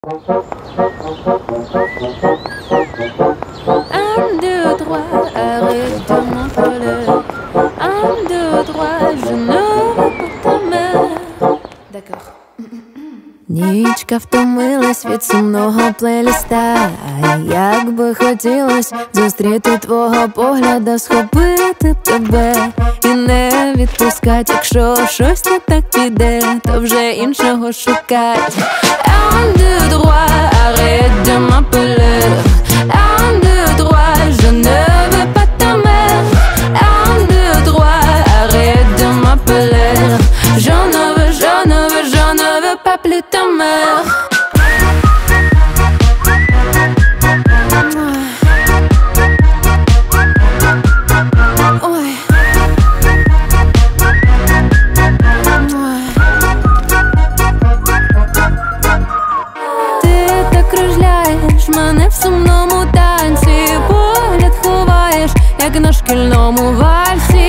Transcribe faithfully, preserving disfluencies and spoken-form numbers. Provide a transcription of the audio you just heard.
Un, deux, trois, arrête de m'envoler. Un, deux, trois, je ne veux pas ta mère. D'accord. Нічка втомилась від сумного плейліста. Як би хотілось зустріти твого погляда, схопити тебе і не відпускать. Якщо щось не так піде, то вже іншого шукать. Un, deux, trois, arrête de m'appeler. Un, deux, trois, je ne veux pas ta mère. Un, deux, trois, arrête de m'appeler. Je ne veux, je ne veux, je ne veux pas plus ta mère. Мене в сумному танці, погляд ховаєш, як на шкільному вальсі.